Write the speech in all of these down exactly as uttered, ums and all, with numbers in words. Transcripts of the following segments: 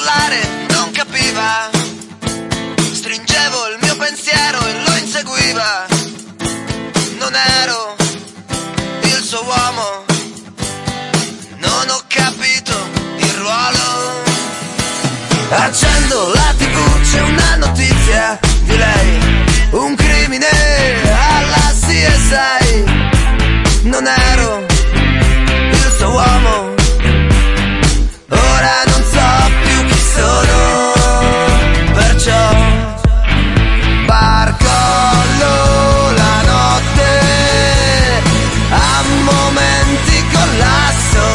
parlare non capiva, stringevo il mio pensiero e lo inseguiva. Non ero il suo uomo, non ho capito il ruolo. Accendo la tivù, c'è una notizia di lei, un crimine alla C S I. Non ero il suo uomo, ora non so più chi sono, perciò barcollo la notte, a momenti collasso.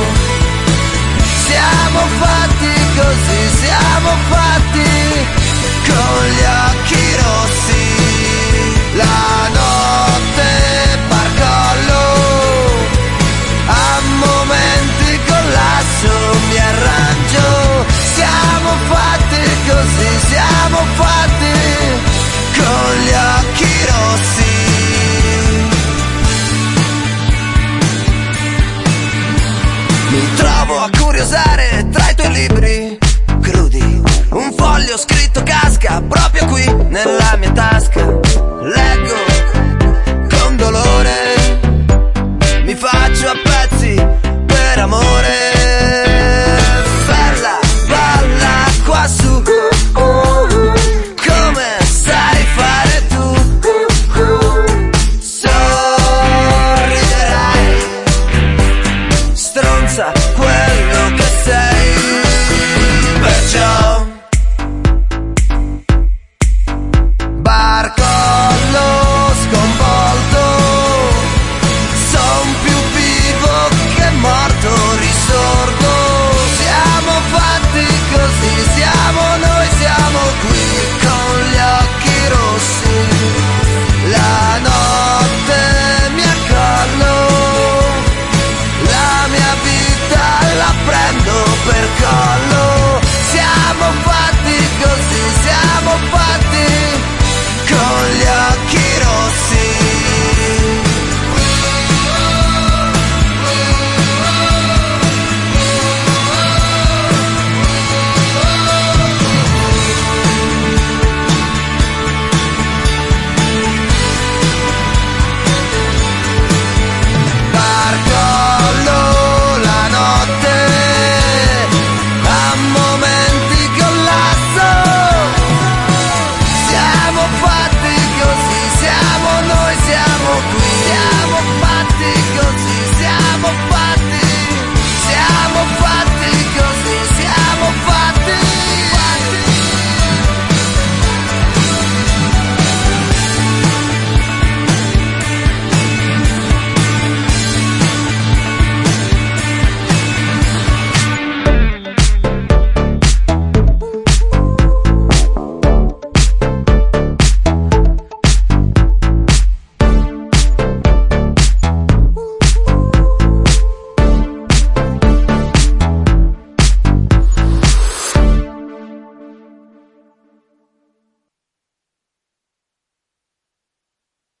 Siamo fatti così, siamo fatti con gli occhi rossi. La notte barcollo, a momenti collasso, mi arrangio. Siamo fatti così, siamo fatti con gli occhi rossi. Mi trovo a curiosare